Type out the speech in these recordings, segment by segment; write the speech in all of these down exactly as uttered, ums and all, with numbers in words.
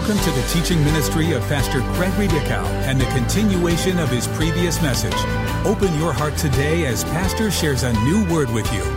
Welcome to the teaching ministry of Pastor Gregory Dickow and the continuation of his previous message. Open your heart today as Pastor shares a new word with you.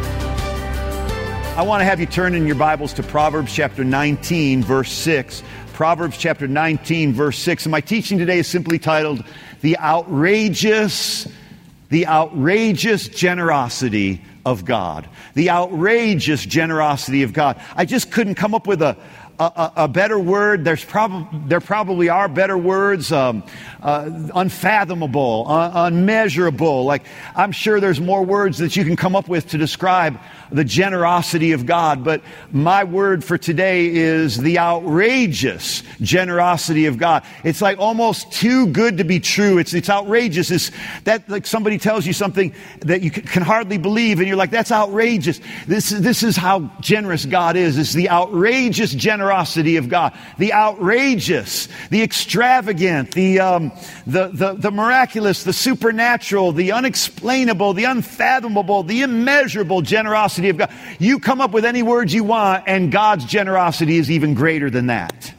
I want to have you turn in your Bibles to Proverbs chapter nineteen, verse six. Proverbs chapter nineteen, verse six. And my teaching today is simply titled, The Outrageous, The Outrageous Generosity of God. The outrageous generosity of God. I just couldn't come up with a A, a better word. There's probably there probably are better words. Um, uh, unfathomable, un- unmeasurable. Like I'm sure there's more words that you can come up with to describe the generosity of God. But my word for today is the outrageous generosity of God. It's like almost too good to be true. It's it's outrageous. It's that like somebody tells you something that you can hardly believe, and you're like, that's outrageous. This is this is how generous God is. It's the outrageous generosity of God, the outrageous, the extravagant, the um, the, the the miraculous, the supernatural, the unexplainable, the unfathomable, the immeasurable generosity of God. You come up with any words you want, and God's generosity is even greater than that.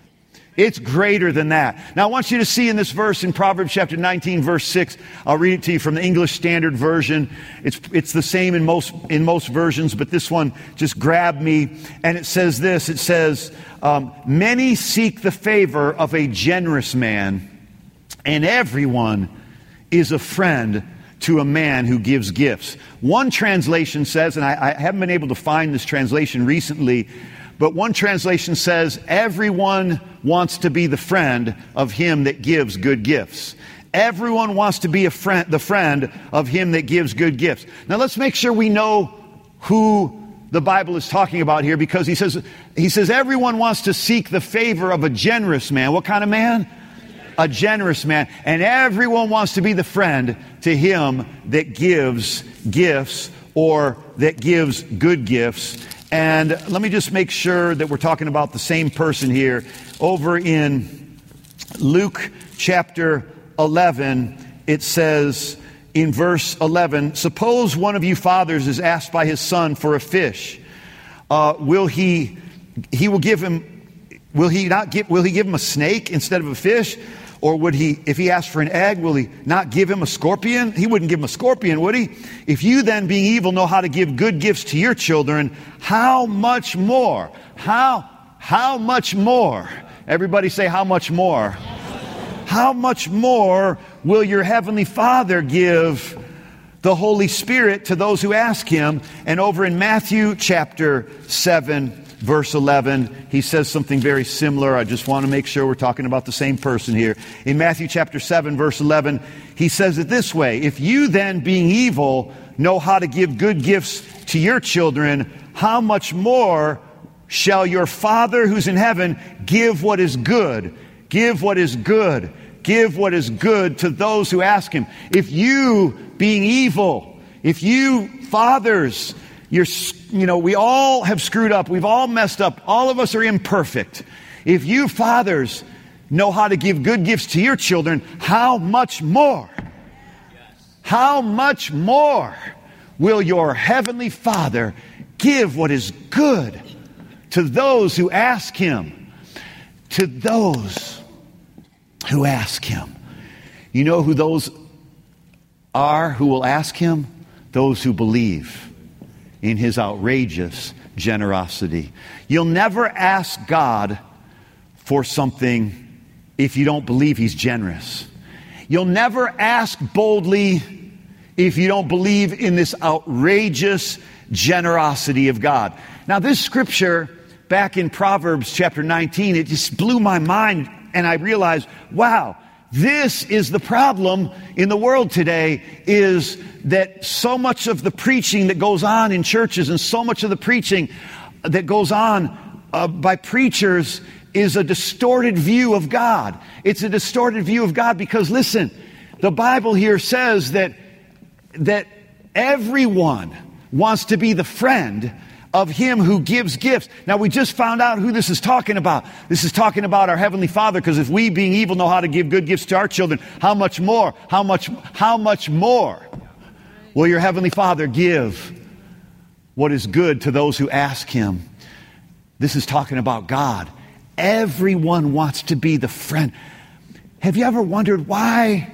It's greater than that. Now, I want you to see in this verse in Proverbs chapter nineteen, verse six. I'll read it to you from the English Standard Version. It's it's the same in most in most versions, but this one just grabbed me. And it says this. It says, um, "Many seek the favor of a generous man, and everyone is a friend to a man who gives gifts." One translation says, and I, I haven't been able to find this translation recently, but one translation says, everyone wants to be the friend of him that gives good gifts. Everyone wants to be a friend, the friend of him that gives good gifts. Now let's make sure we know who the Bible is talking about here, because he says, he says everyone wants to seek the favor of a generous man. What kind of man? A generous man. And everyone wants to be the friend to him that gives gifts, or that gives good gifts. And let me just make sure that we're talking about the same person here. Over in Luke chapter eleven, it says in verse eleven, "Suppose one of you fathers is asked by his son for a fish. Uh, will he, he will give him, will he not give, will he give him a snake instead of a fish? Or would he, if he asked for an egg, will he not give him a scorpion? He wouldn't give him a scorpion, would he? If you then, being evil, know how to give good gifts to your children, how much more? How, how much more?" Everybody say, how much more? "How much more will your heavenly Father give the Holy Spirit to those who ask him?" And over in Matthew chapter seven, verse eleven, he says something very similar. I just want to make sure we're talking about the same person here. In Matthew chapter seven, verse eleven, he says it this way: "If you then, being evil, know how to give good gifts to your children, how much more shall your Father who's in heaven give what is good?" Give what is good. Give what is good to those who ask him. If you, being evil, if you fathers, you're, you know, we all have screwed up. We've all messed up. All of us are imperfect. If you fathers know how to give good gifts to your children, how much more? How much more will your heavenly Father give what is good to those who ask him? To those who ask him. You know who those are who will ask him? Those who believe in his outrageous generosity. You'll never ask God for something if you don't believe he's generous. You'll never ask boldly if you don't believe in this outrageous generosity of God. Now, this scripture back in Proverbs chapter nineteen, it just blew my mind, and I realized, wow, this is the problem in the world today, is that so much of the preaching that goes on in churches and so much of the preaching that goes on uh, by preachers is a distorted view of God. It's a distorted view of God because, listen, the Bible here says that, that everyone wants to be the friend of him who gives gifts. Now, we just found out who this is talking about. This is talking about our Heavenly Father, because if we, being evil, know how to give good gifts to our children, how much more, how much, how much more will your Heavenly Father give what is good to those who ask him? This is talking about God. Everyone wants to be the friend. Have you ever wondered why?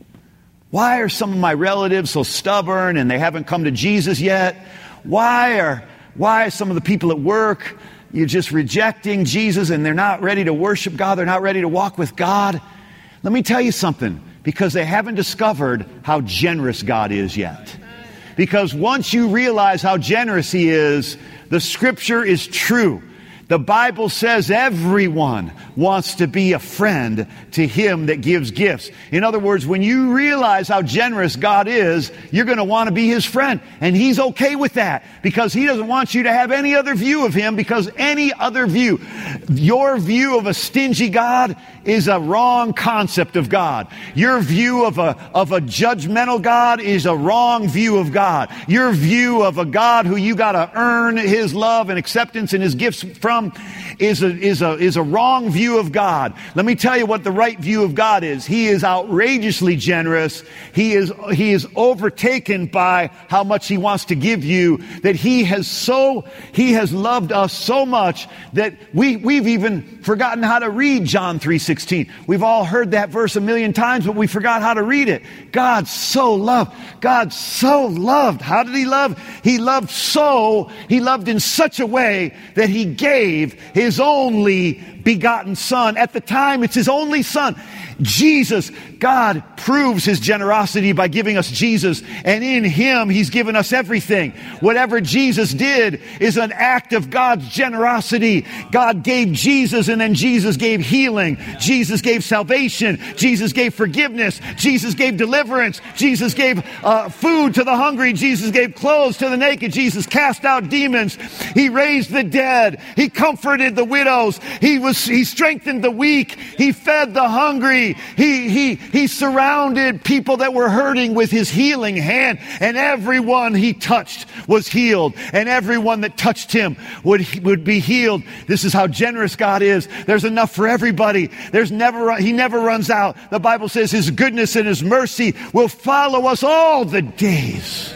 Why are some of my relatives so stubborn and they haven't come to Jesus yet? Why are why are some of the people at work, you're just rejecting Jesus and they're not ready to worship God, they're not ready to walk with God? Let me tell you something, because they haven't discovered how generous God is yet. Because once you realize how generous He is, the Scripture is true. The Bible says everyone wants to be a friend to Him that gives gifts. In other words, when you realize how generous God is, you're going to want to be His friend. And He's okay with that, because He doesn't want you to have any other view of Him, because any other view, your view of a stingy God is a wrong concept of God. Your view of a, of a judgmental God is a wrong view of God. Your view of a God who you got to earn His love and acceptance and His gifts from is a, is a, is a wrong view of God. Let me tell you what the right view of God is. He is outrageously generous. He is, he is overtaken by how much He wants to give you, that He has so, He has loved us so much that we, we've even forgotten how to read John three sixteen. We've all heard that verse a million times, but we forgot how to read it. God so loved. God so loved. How did He love? He loved so, He loved in such a way that He gave His only begotten Son. At the time, it's His only Son. Jesus, God proves His generosity by giving us Jesus, and in Him He's given us everything. Whatever Jesus did is an act of God's generosity. God gave Jesus, and then Jesus gave healing. Jesus gave salvation. Jesus gave forgiveness. Jesus gave deliverance. Jesus gave uh, food to the hungry. Jesus gave clothes to the naked. Jesus cast out demons. He raised the dead. He comforted the widows. He was, He strengthened the weak. He fed the hungry. He, he, he surrounded people that were hurting with His healing hand, and everyone He touched was healed, and everyone that touched Him would, would be healed. This is how generous God is. There's enough for everybody. There's never, He never runs out. The Bible says His goodness and His mercy will follow us all the days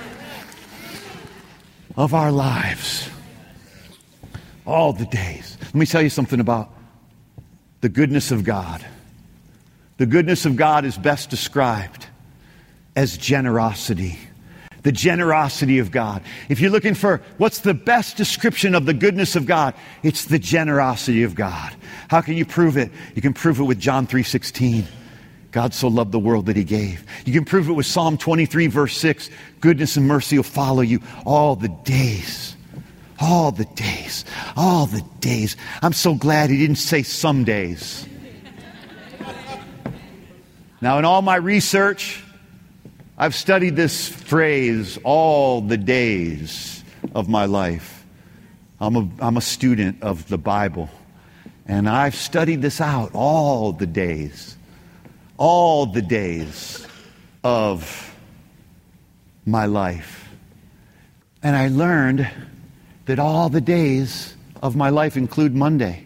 of our lives. All the days. Let me tell you something about the goodness of God. The goodness of God is best described as generosity. The generosity of God. If you're looking for what's the best description of the goodness of God, it's the generosity of God. How can you prove it? You can prove it with John three sixteen. God so loved the world that He gave. You can prove it with Psalm twenty-three verse six. Goodness and mercy will follow you all the days. All the days. All the days. I'm so glad He didn't say some days. Now, in all my research, I've studied this phrase, all the days of my life. I'm a, I'm a student of the Bible, and I've studied this out, all the days. All the days of my life. And I learned that all the days of my life include Monday.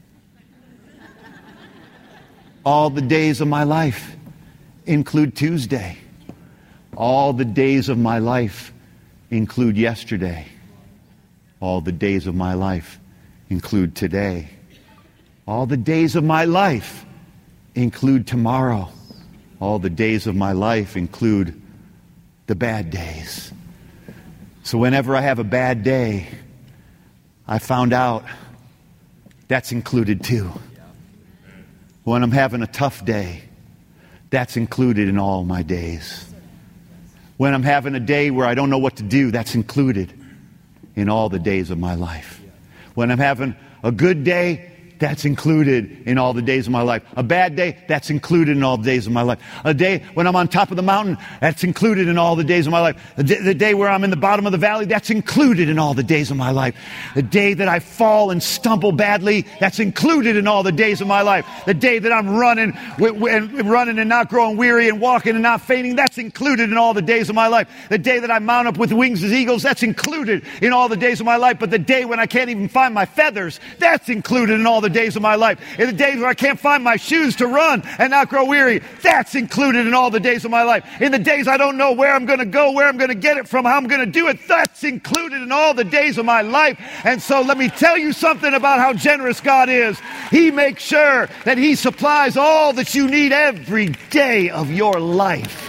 All the days of my life include Tuesday. All the days of my life include yesterday. All the days of my life include today. All the days of my life include tomorrow. All the days of my life include the bad days. So whenever I have a bad day, I found out that's included too. When I'm having a tough day, that's included in all my days. When I'm having a day where I don't know what to do, that's included in all the days of my life. When I'm having a good day, that's included in all the days of my life. A bad day, that's included in all the days of my life. A day when I'm on top of the mountain, that's included in all the days of my life. The, d- the day where I'm in the bottom of the valley, that's included in all the days of my life. The day that I fall and stumble badly, that's included in all the days of my life. The day that I'm running w- w- and running and not growing weary and walking and not fainting, that's included in all the days of my life. The day that I mount up with wings as eagles, that's included in all the days of my life. But the day when I can't even find my feathers, that's included in all the the days of my life. In the days where I can't find my shoes to run and not grow weary, that's included in all the days of my life. In the days I don't know where I'm going to go, where I'm going to get it from, how I'm going to do it, that's included in all the days of my life. And so let me tell you something about how generous God is. He makes sure that He supplies all that you need every day of your life.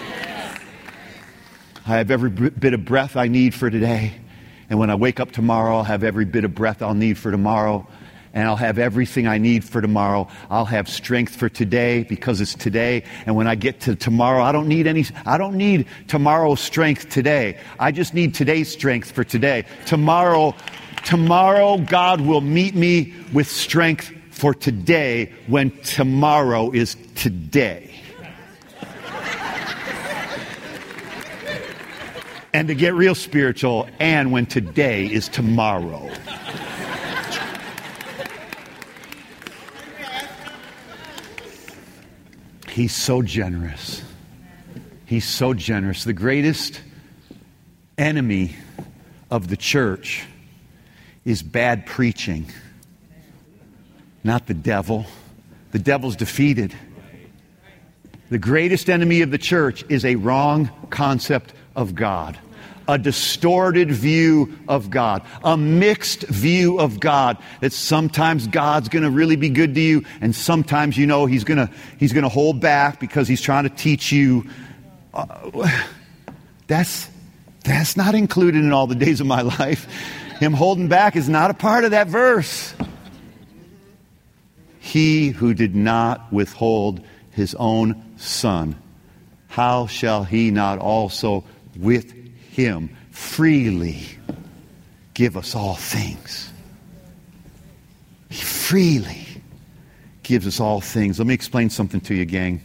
I have every bit of breath I need for today. And when I wake up tomorrow, I'll have every bit of breath I'll need for tomorrow. And I'll have everything I need for tomorrow. I'll have strength for today because it's today. And when I get to tomorrow, I don't need any, I don't need tomorrow's strength today. I just need today's strength for today. Tomorrow, tomorrow, God will meet me with strength for today when tomorrow is today. And to get real spiritual, and when today is tomorrow. He's so generous. He's so generous. The greatest enemy of the church is bad preaching, not the devil. The devil's defeated. The greatest enemy of the church is a wrong concept of God, a distorted view of God, a mixed view of God, that sometimes God's going to really be good to you, and sometimes, you know, he's going to he's going to hold back because he's trying to teach you. Uh, that's that's not included in all the days of my life. Him holding back is not a part of that verse. He who did not withhold his own Son, how shall he not also with Him freely give us all things? He freely gives us all things. Let me explain something to you, gang.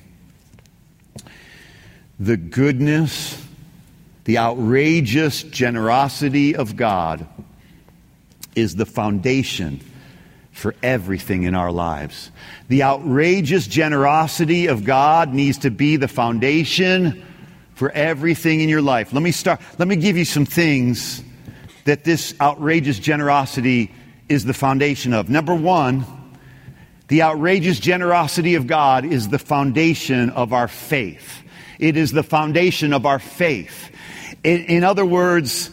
The goodness, the outrageous generosity of God is the foundation for everything in our lives. The outrageous generosity of God needs to be the foundation for everything in your life. Let me start. Let me give you some things that this outrageous generosity is the foundation of. Number one, the outrageous generosity of God is the foundation of our faith. It is the foundation of our faith. In, in other words,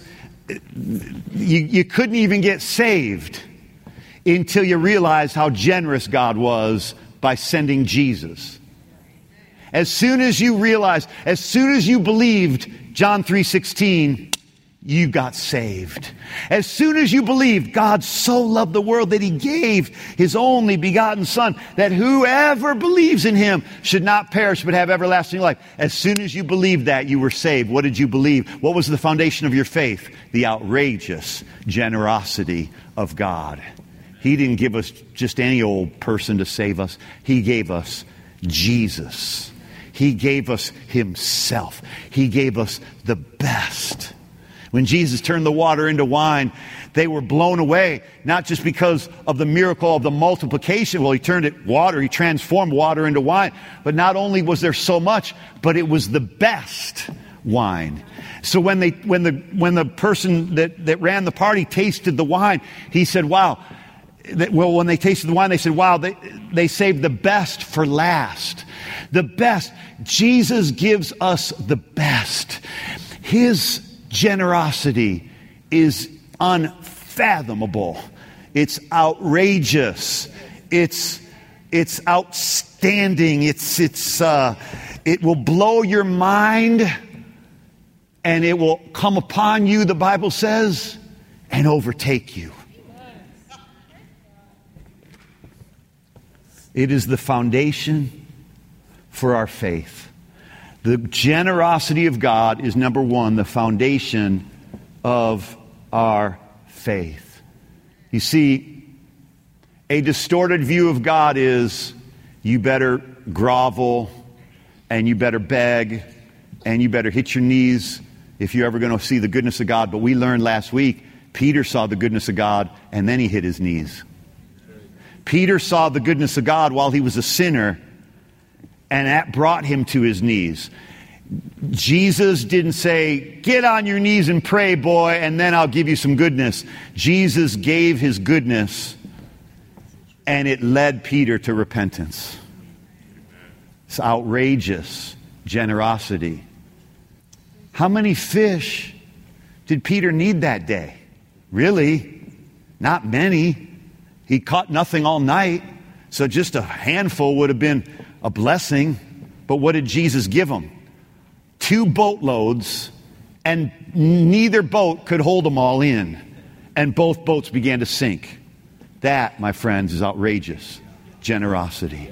you, you couldn't even get saved until you realized how generous God was by sending Jesus. As soon as you realized, as soon as you believed John three sixteen, you got saved. As soon as you believed God so loved the world that He gave His only begotten Son, that whoever believes in Him should not perish but have everlasting life. As soon as you believed that, you were saved. What did you believe? What was the foundation of your faith? The outrageous generosity of God. He didn't give us just any old person to save us. He gave us Jesus. He gave us Himself. He gave us the best. When Jesus turned the water into wine, they were blown away, not just because of the miracle of the multiplication. Well, He turned it water. He transformed water into wine. But not only was there so much, but it was the best wine. So when they, when the, when the person that, that ran the party tasted the wine, he said, wow. Well, when they tasted the wine, they said, wow, they, they saved the best for last. The best. Jesus gives us the best. His generosity is unfathomable. It's outrageous. It's, it's outstanding. It's, it's, uh, it will blow your mind, and it will come upon you, the Bible says, and overtake you. It is the foundation for our faith. The generosity of God is, number one, the foundation of our faith. You see, a distorted view of God is you better grovel and you better beg and you better hit your knees if you're ever going to see the goodness of God. But we learned last week, Peter saw the goodness of God and then he hit his knees. Peter saw the goodness of God while he was a sinner, and that brought him to his knees. Jesus didn't say, get on your knees and pray, boy, and then I'll give you some goodness. Jesus gave His goodness, and it led Peter to repentance. It's outrageous generosity. How many fish did Peter need that day? Really? Not many. He caught nothing all night, so just a handful would have been a blessing. But what did Jesus give him? Two boatloads, and neither boat could hold them all in. And both boats began to sink. That, my friends, is outrageous generosity.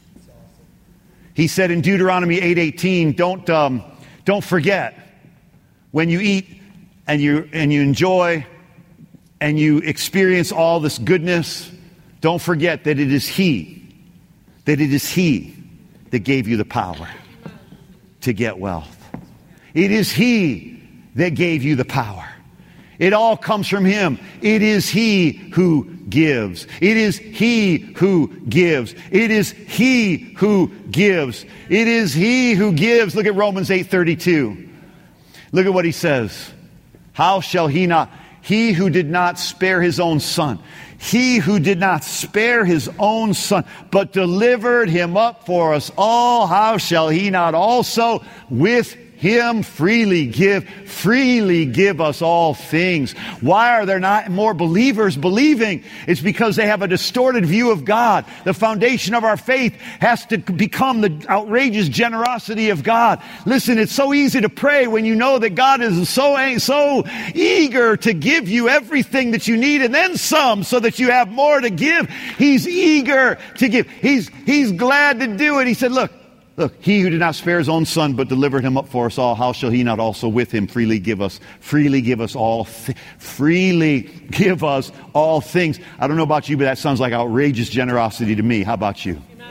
He said in Deuteronomy eight eighteen, don't, um, don't forget, when you eat and you, and you enjoy and you experience all this goodness, don't forget that it is He, that it is He that gave you the power to get wealth. It is He that gave you the power. It all comes from Him. It is He who gives. It is He who gives. It is He who gives. It is He who gives. Look at Romans eight thirty-two. Look at what he says. How shall He not, He who did not spare His own Son, He who did not spare His own Son, but delivered Him up for us all, how shall He not also with Him freely give, freely give us all things? Why are there not more believers believing? It's because they have a distorted view of God. The foundation of our faith has to become the outrageous generosity of God. Listen, it's so easy to pray when you know that God is so, so eager to give you everything that you need and then some so that you have more to give. He's eager to give. He's, he's glad to do it. He said, look, Look, He who did not spare His own Son, but delivered Him up for us all, how shall He not also with Him freely give us, freely give us all, th- freely give us all things? I don't know about you, but that sounds like outrageous generosity to me. How about you? Amen.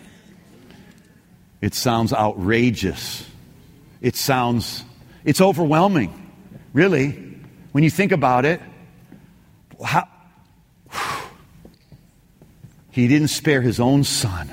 It sounds outrageous. It sounds, it's overwhelming, really, when you think about it. How, He didn't spare His own Son.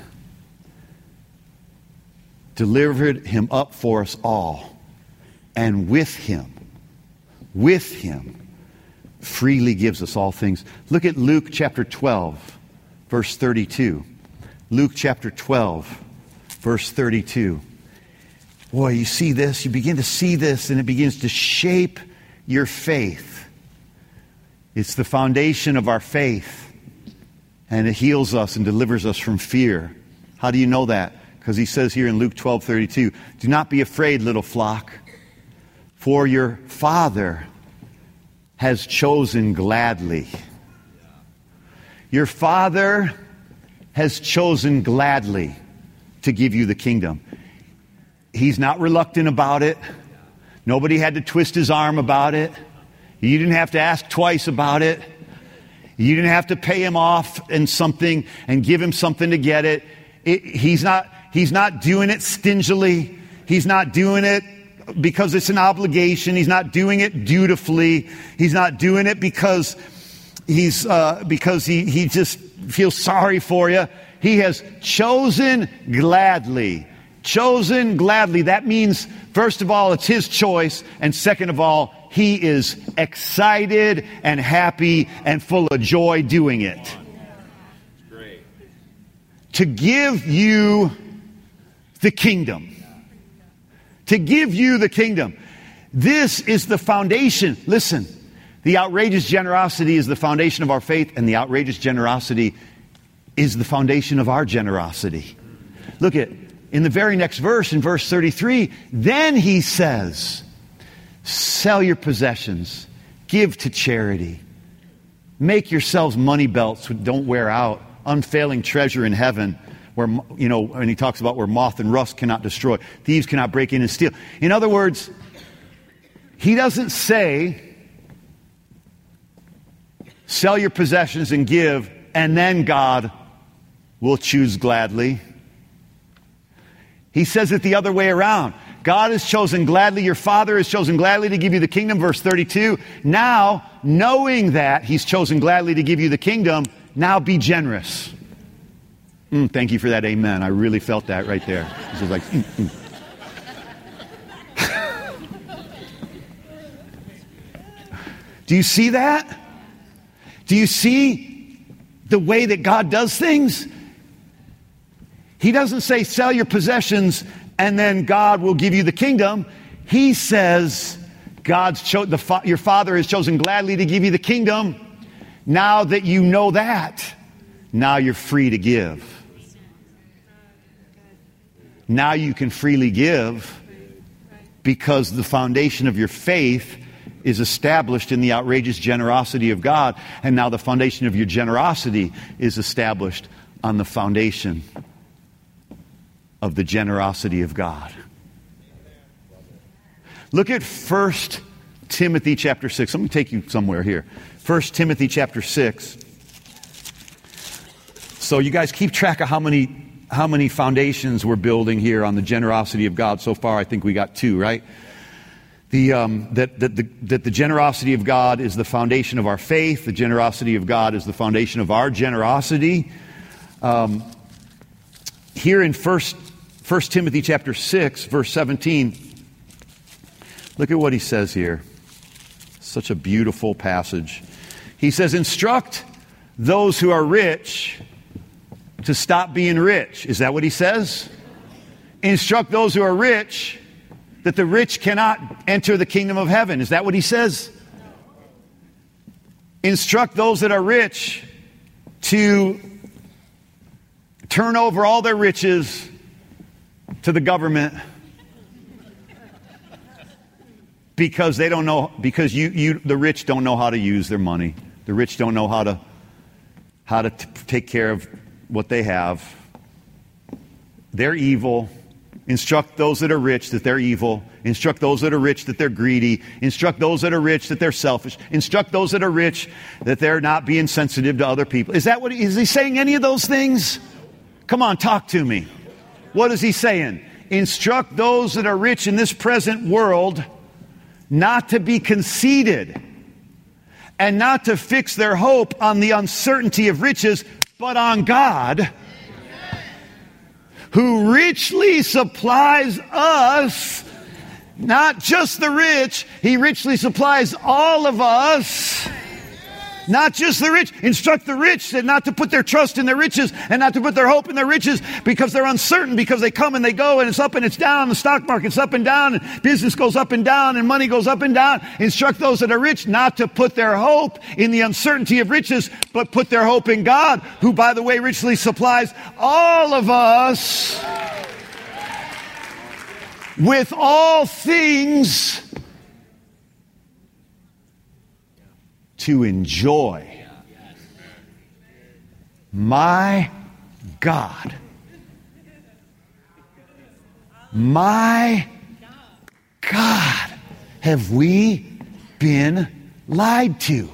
Delivered Him up for us all, and with Him, with Him, freely gives us all things. Look at Luke chapter twelve, verse thirty-two. Luke chapter twelve, verse thirty-two. Boy, you see this, you begin to see this, and it begins to shape your faith. It's the foundation of our faith, and it heals us and delivers us from fear. How do you know that? Because He says here in Luke twelve thirty-two, do not be afraid, little flock, for your Father has chosen gladly. Your Father has chosen gladly to give you the kingdom. He's not reluctant about it. Nobody had to twist His arm about it. You didn't have to ask twice about it. You didn't have to pay Him off in something and give Him something to get it. it he's not... He's not doing it stingily. He's not doing it because it's an obligation. He's not doing it dutifully. He's not doing it because he's uh, because he, he just feels sorry for you. He has chosen gladly. Chosen gladly. That means, first of all, it's His choice. And second of all, He is excited and happy and full of joy doing it. Great. To give you the kingdom. To give you the kingdom. This is the foundation. Listen, the outrageous generosity is the foundation of our faith, and the outrageous generosity is the foundation of our generosity. Look at, in the very next verse, in verse thirty-three, then He says, sell your possessions, give to charity, make yourselves money belts that don't wear out, unfailing treasure in heaven, where, you know, and He talks about where moth and rust cannot destroy, thieves cannot break in and steal. In other words, He doesn't say, sell your possessions and give, and then God will choose gladly. He says it the other way around. God has chosen gladly, your Father has chosen gladly to give you the kingdom, verse thirty-two. Now, knowing that He's chosen gladly to give you the kingdom, now be generous. Mm, thank you for that amen. I really felt that right there. It's just like, mm, mm. Do you see that? Do you see the way that God does things? He doesn't say sell your possessions and then God will give you the kingdom. He says God's cho- the fa- your Father has chosen gladly to give you the kingdom. Now that you know that, now you're free to give. Now you can freely give because the foundation of your faith is established in the outrageous generosity of God. And now the foundation of your generosity is established on the foundation of the generosity of God. Look at First Timothy chapter six. Let me take you somewhere here. First Timothy chapter six. So you guys keep track of how many how many foundations we're building here on the generosity of God. So far, I think we got two, right? The, um, that, that, the, that the generosity of God is the foundation of our faith. The generosity of God is the foundation of our generosity. Um, here in First, First Timothy chapter six, verse seventeen, look at what he says here. Such a beautiful passage. He says, instruct those who are rich to stop being rich. Is that what he says? Instruct those who are rich that the rich cannot enter the kingdom of heaven. Is that what he says? Instruct those that are rich to turn over all their riches to the government because they don't know, because you, you the rich don't know how to use their money. The rich don't know how to how to t- take care of what they have. They're evil. Instruct those that are rich that they're evil. Instruct those that are rich that they're greedy. Instruct those that are rich that they're selfish. Instruct those that are rich that they're not being sensitive to other people. Is that what, is he saying any of those things? Come on, talk to me. What is he saying? Instruct those that are rich in this present world not to be conceited and not to fix their hope on the uncertainty of riches, but on God, who richly supplies us, not just the rich, he richly supplies all of us, not just the rich. Instruct the rich that not to put their trust in their riches and not to put their hope in their riches because they're uncertain, because they come and they go and it's up and it's down, the stock market's up and down, and business goes up and down and money goes up and down. Instruct those that are rich not to put their hope in the uncertainty of riches, but put their hope in God, who, by the way, richly supplies all of us with all things to enjoy. My God. My God. Have we been lied to?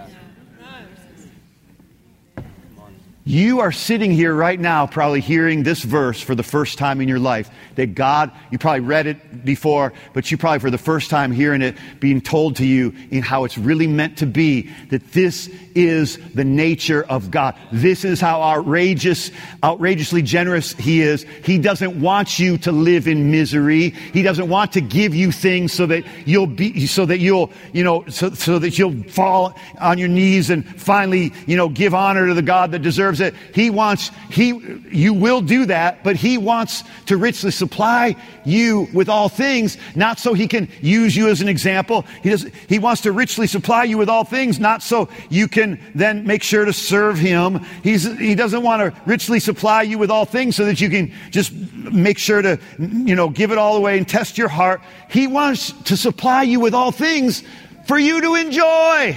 You are sitting here right now probably hearing this verse for the first time in your life. That God, you probably read it before, but you probably for the first time hearing it being told to you in how it's really meant to be. That this is the nature of God. This is how outrageous, outrageously generous He is. He doesn't want you to live in misery. He doesn't want to give you things so that you'll be, so that you'll, you know, so, so that you'll fall on your knees and finally, you know, give honor to the God that deserves it. He wants, he, you will do that, but He wants to richly supply you with all things, not so He can use you as an example. He does, He wants to richly supply you with all things, not so you can then make sure to serve Him. He's, he doesn't want to richly supply you with all things so that you can just make sure to, you know, give it all away and test your heart. He wants to supply you with all things for you to enjoy.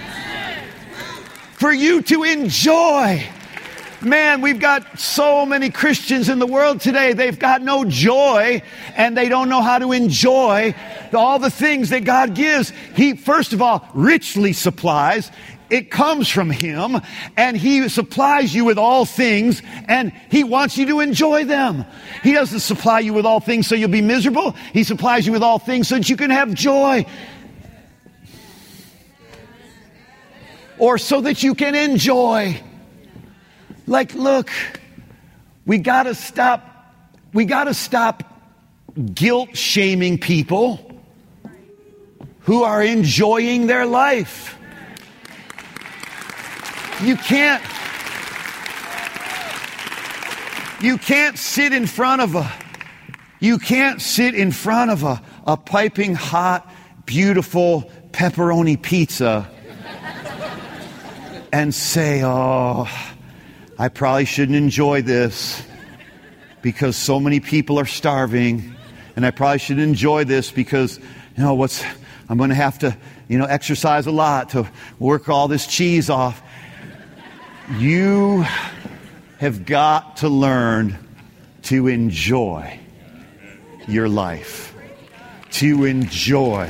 For you to enjoy. Man, we've got so many Christians in the world today. They've got no joy and they don't know how to enjoy all the things that God gives. He, first of all, richly supplies. It comes from Him and He supplies you with all things and He wants you to enjoy them. He doesn't supply you with all things so you'll be miserable. He supplies you with all things so that you can have joy. Or so that you can enjoy. Like, look, we gotta stop, we gotta stop guilt shaming people who are enjoying their life. You can't, You can't sit in front of a, you can't sit in front of a, a piping hot, beautiful pepperoni pizza and say, oh, I probably shouldn't enjoy this because so many people are starving, and I probably shouldn't enjoy this because, you know, what's, I'm going to have to, you know, exercise a lot to work all this cheese off. You have got to learn to enjoy your life. To enjoy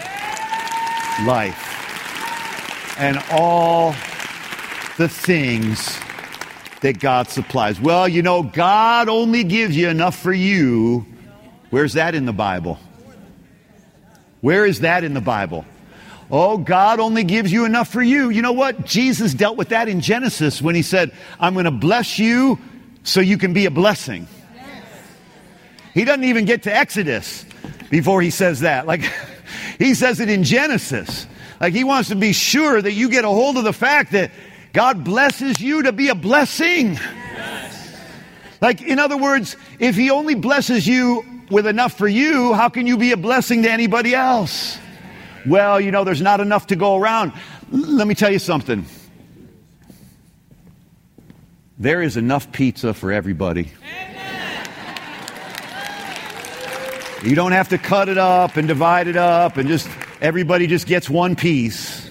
life. And all the things that God supplies. Well, you know, God only gives you enough for you. Where's that in the Bible? Where is that in the Bible? Oh, God only gives you enough for you. You know what? Jesus dealt with that in Genesis when he said, I'm going to bless you so you can be a blessing. He doesn't even get to Exodus before he says that. Like, he says it in Genesis. Like, he wants to be sure that you get a hold of the fact that God blesses you to be a blessing. Like, in other words, if he only blesses you with enough for you, how can you be a blessing to anybody else? Well, you know, there's not enough to go around. L- let me tell you something. There is enough pizza for everybody. Amen. You don't have to cut it up and divide it up and just, everybody just gets one piece.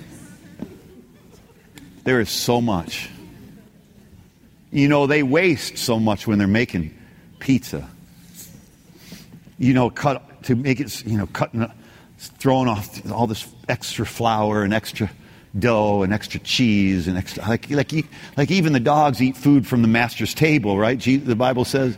There is so much. You know, they waste so much when they're making pizza. You know, cut to make it, you know, cutting, throwing off all this extra flour and extra dough and extra cheese and extra, like, like, like even the dogs eat food from the master's table, right? The Bible says.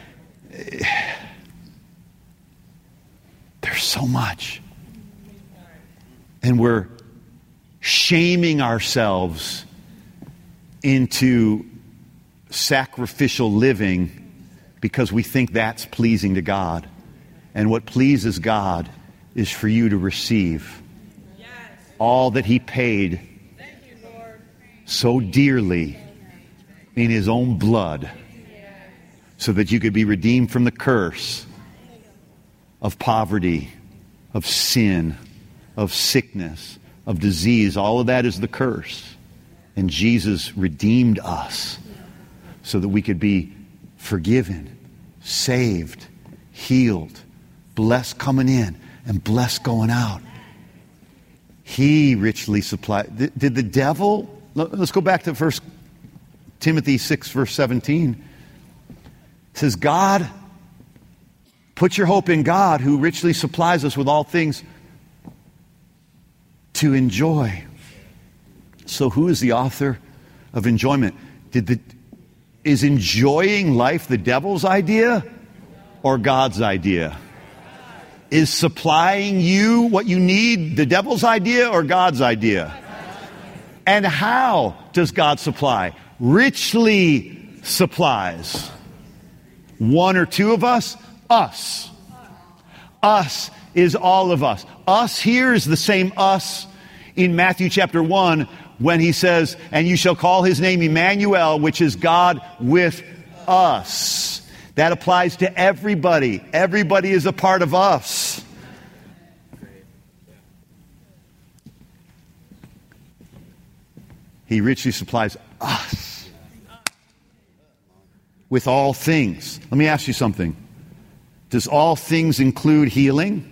There's so much. And we're shaming ourselves into sacrificial living because we think that's pleasing to God. And what pleases God is for you to receive yes. all that he paid Thank you, Lord. so dearly in his own blood so that you could be redeemed from the curse of poverty, of sin, of sickness, of disease. All of that is the curse. And Jesus redeemed us so that we could be forgiven, saved, healed, blessed coming in and blessed going out. He richly supplied. Did the devil, let's go back to First Timothy six, verse seventeen. It says, God, put your hope in God who richly supplies us with all things to enjoy. So who is the author of enjoyment? Did the, is enjoying life the devil's idea or God's idea? Is supplying you what you need the devil's idea or God's idea? And how does God supply? Richly supplies. One or two of us? Us. Us is all of us. Us here is the same us in Matthew chapter one when he says, and you shall call his name Emmanuel, which is God with us. That applies to everybody. Everybody is a part of us. He richly supplies us with all things. Let me ask you something. Does all things include healing?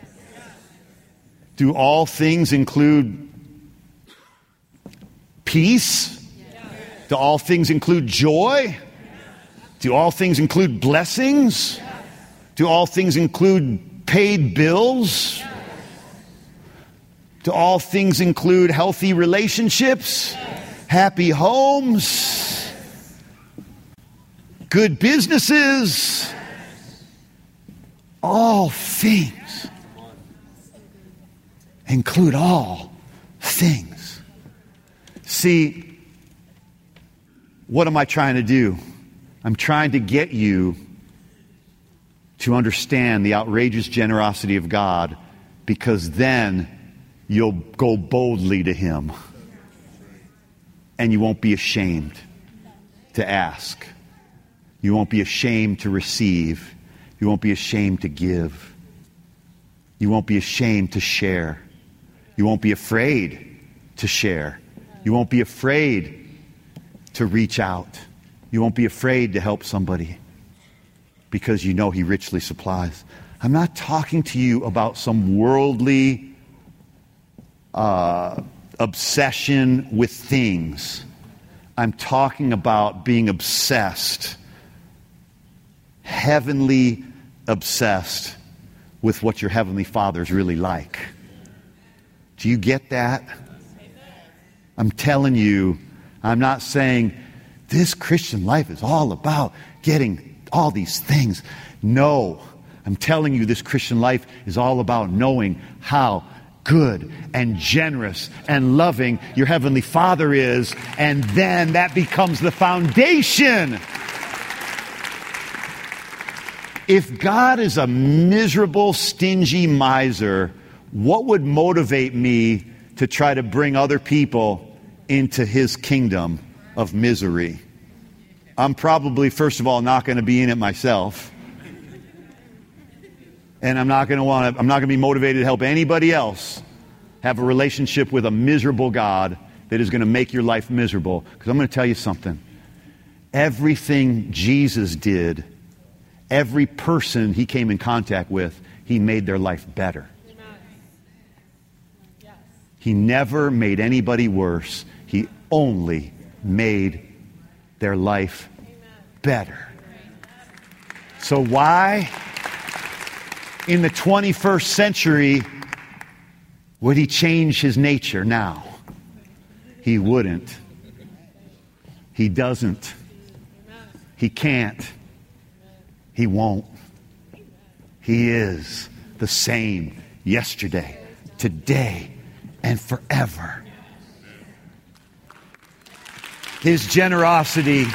Do all things include peace? Do all things include joy? Do all things include blessings? Do all things include paid bills? Do all things include healthy relationships? Happy homes? Good businesses? All things include all things. See, what am I trying to do? I'm trying to get you to understand the outrageous generosity of God, because then you'll go boldly to him and you won't be ashamed to ask. You won't be ashamed to receive. You won't be ashamed to give. You won't be ashamed to share. You won't be afraid to share. You won't be afraid to reach out. You won't be afraid to help somebody because you know He richly supplies. I'm not talking to you about some worldly uh, obsession with things. I'm talking about being obsessed, heavenly obsessed with what your Heavenly Father is really like. Do you get that? I'm telling you, I'm not saying this Christian life is all about getting all these things. No, I'm telling you this Christian life is all about knowing how good and generous and loving your Heavenly Father is, and then that becomes the foundation. If God is a miserable, stingy miser, what would motivate me to try to bring other people into His kingdom of misery? I'm probably, first of all, not going to be in it myself. And I'm not going to want to, I'm not going to be motivated to help anybody else have a relationship with a miserable God that is going to make your life miserable. Because I'm going to tell you something. Everything Jesus did, every person He came in contact with, He made their life better. He never made anybody worse. He only made their life better. So why, in the twenty-first century, would He change His nature now? He wouldn't. He doesn't. He can't. He won't. He is the same yesterday, today, and forever. His generosity,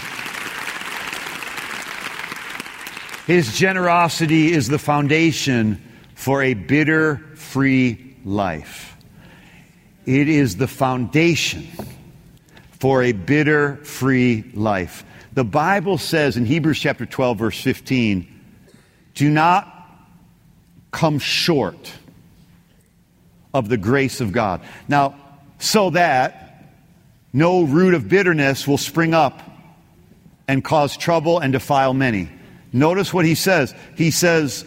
His generosity is the foundation for a bitter-free life. It is the foundation for a bitter-free life. The Bible says in Hebrews chapter twelve, verse fifteen, do not come short of the grace of God. Now, so that no root of bitterness will spring up and cause trouble and defile many. Notice what he says. He says,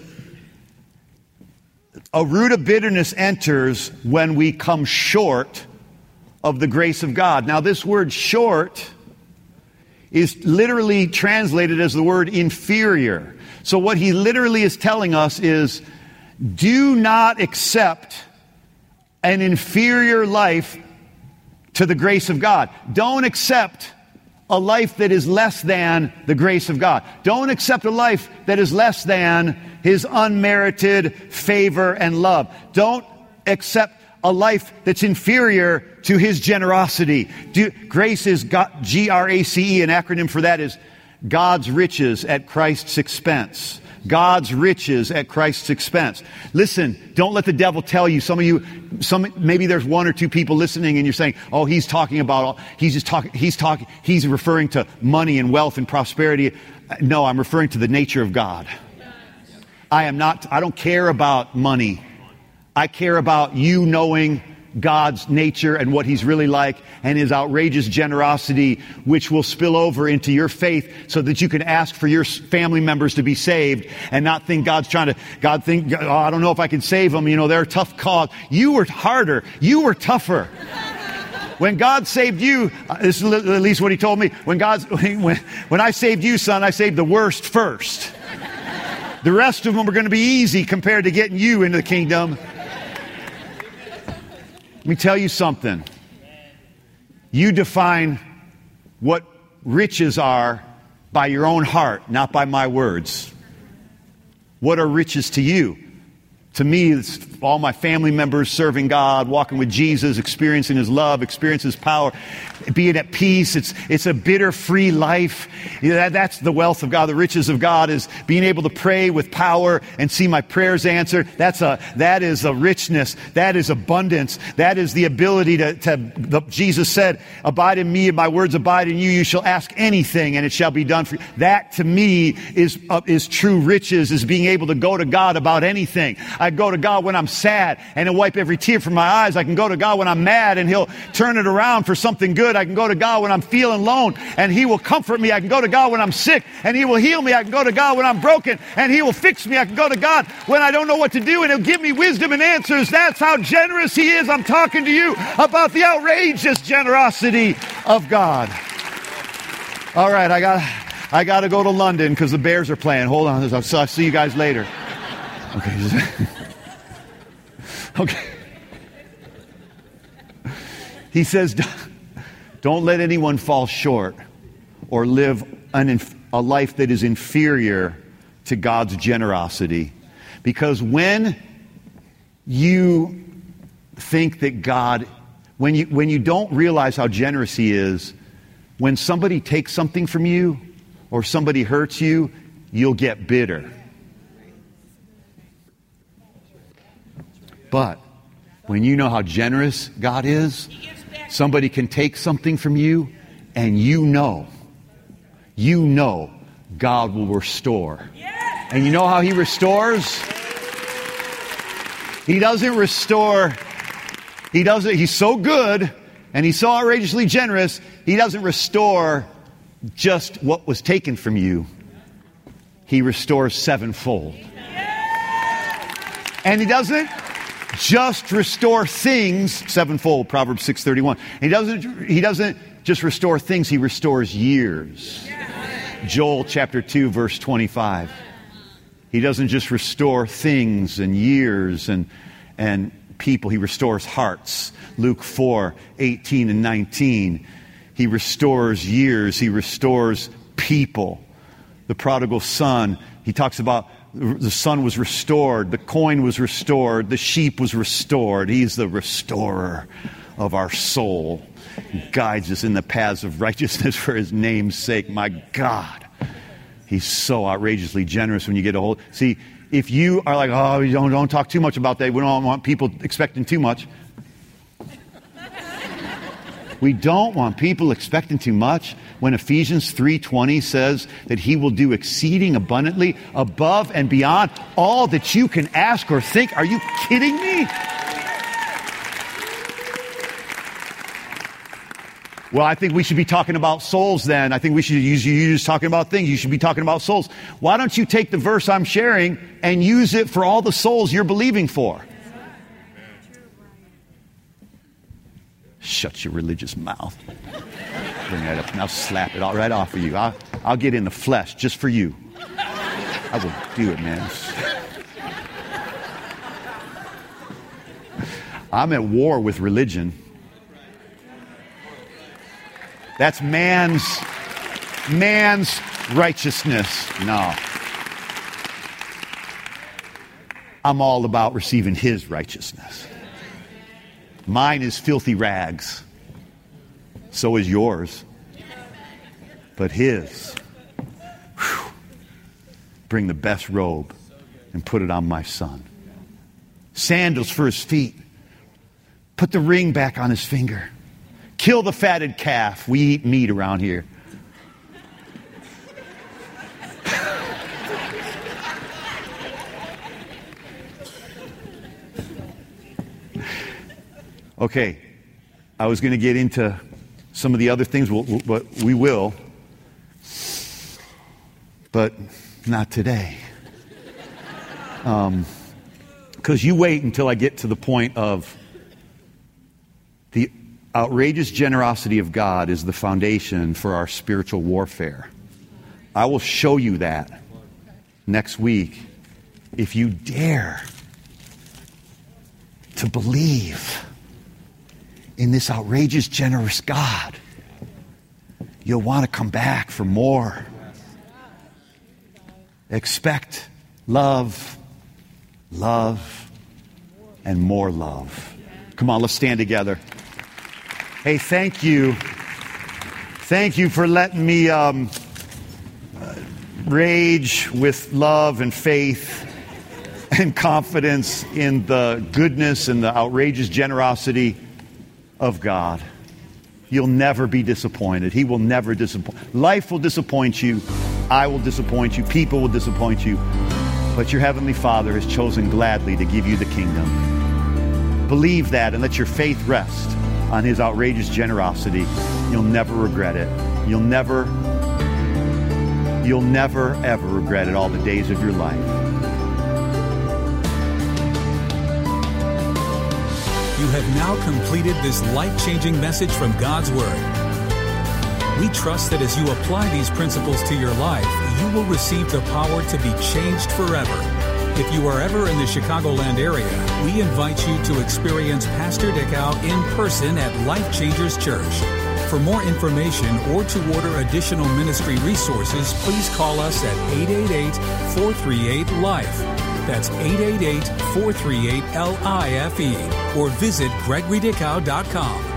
a root of bitterness enters when we come short of the grace of God. Now, this word short is literally translated as the word inferior. So what he literally is telling us is, do not accept an inferior life to the grace of God. Don't accept a life that is less than the grace of God. Don't accept a life that is less than His unmerited favor and love. Don't accept a life that's inferior to His generosity. Do, grace is God, G R A C E, an acronym for that is God's riches at Christ's expense. God's riches at Christ's expense. Listen, don't let the devil tell you. Some of you, some maybe there's one or two people listening and you're saying, oh, he's talking about, he's just talking, he's talking, he's referring to money and wealth and prosperity. No, I'm referring to the nature of God. I am not, I don't care about money. I care about you knowing God's nature and what He's really like and His outrageous generosity, which will spill over into your faith so that you can ask for your family members to be saved and not think God's trying to, God think, oh, I don't know if I can save them. You know, they're a tough cause. You were harder. You were tougher. When God saved you, uh, this is at least what He told me. When God's, when, when I saved you, son, I saved the worst first. The rest of them are going to be easy compared to getting you into the kingdom. Let me tell you something. You define what riches are by your own heart, not by my words. What are riches to you? To me, it's all my family members serving God, walking with Jesus, experiencing His love, experiencing His power, being at peace. It's it's a bitter-free life. You know, that, that's the wealth of God. The riches of God is being able to pray with power and see my prayers answered. That's a that is a richness. That is abundance. That is the ability to, to the, Jesus said, "Abide in me, and my words abide in you. You shall ask anything, and it shall be done for you." That to me is uh, is true riches. Is being able to go to God about anything. I go to God when I'm sad and He'll wipe every tear from my eyes. I can go to God when I'm mad and He'll turn it around for something good. I can go to God when I'm feeling alone and He will comfort me. I can go to God when I'm sick and He will heal me. I can go to God when I'm broken and He will fix me. I can go to God when I don't know what to do and He'll give me wisdom and answers. That's how generous He is. I'm talking to you about the outrageous generosity of God. All right, I got I got to go to London because the Bears are playing. Hold on, I'll see you guys later. Okay. Okay. He says, don't let anyone fall short or live an, a life that is inferior to God's generosity. Because when you think that God, when you, when you don't realize how generous He is, when somebody takes something from you or somebody hurts you, you'll get bitter. But when you know how generous God is, somebody can take something from you and you know, you know God will restore. And you know how He restores? He doesn't restore, He doesn't, He's so good and He's so outrageously generous, He doesn't restore just what was taken from you. He restores sevenfold. And He doesn't just restore things sevenfold, Proverbs six thirty-one. He doesn't he doesn't just restore things, He restores years. Joel chapter two verse twenty-five. He doesn't just restore things and years and and people, He restores hearts. Luke four eighteen and nineteen. He restores years, He restores people. The prodigal son, he talks about the son was restored, the coin was restored, the sheep was restored. He's the restorer of our soul. He guides us in the paths of righteousness for His name's sake. My God, He's so outrageously generous when you get a hold. See, if you are like, oh, you don't, don't talk too much about that. We don't want people expecting too much. We don't want people expecting too much when Ephesians three twenty says that He will do exceeding abundantly above and beyond all that you can ask or think. Are you kidding me? Well, I think we should be talking about souls then. I think we should use you just talking about things. You should be talking about souls. Why don't you take the verse I'm sharing and use it for all the souls you're believing for? Shut your religious mouth. Bring that up and I'll slap it all right off of you. I'll, I'll get in the flesh just for you. I will do it, man. I'm at war with religion. That's man's, man's righteousness. No. I'm all about receiving His righteousness. Mine is filthy rags. So is yours. But His, whew, bring the best robe and put it on my son. Sandals for his feet. Put the ring back on his finger. Kill the fatted calf. We eat meat around here. Okay, I was going to get into some of the other things, we'll, we'll, but we will. But not today. Um, because you wait until I get to the point of the outrageous generosity of God is the foundation for our spiritual warfare. I will show you that next week if you dare to believe in this outrageous, generous God. You'll want to come back for more. Expect love, love, and more love. Come on, let's stand together. Hey, thank you. Thank you for letting me um, uh, rage with love and faith and confidence in the goodness and the outrageous generosity of God. You'll never be disappointed. He will never disappoint. Life will disappoint you. I will disappoint you. People will disappoint you. But your Heavenly Father has chosen gladly to give you the kingdom. Believe that and let your faith rest on His outrageous generosity. You'll never regret it. You'll never, you'll never, ever regret it all the days of your life. You have now completed this life-changing message from God's Word. We trust that as you apply these principles to your life, you will receive the power to be changed forever. If you are ever in the Chicagoland area, we invite you to experience Pastor Dickow in person at Life Changers Church. For more information or to order additional ministry resources, please call us at eight eight eight, four three eight, L I F E. That's eight eight eight, four three eight, L I F E. Or visit gregory dickow dot com.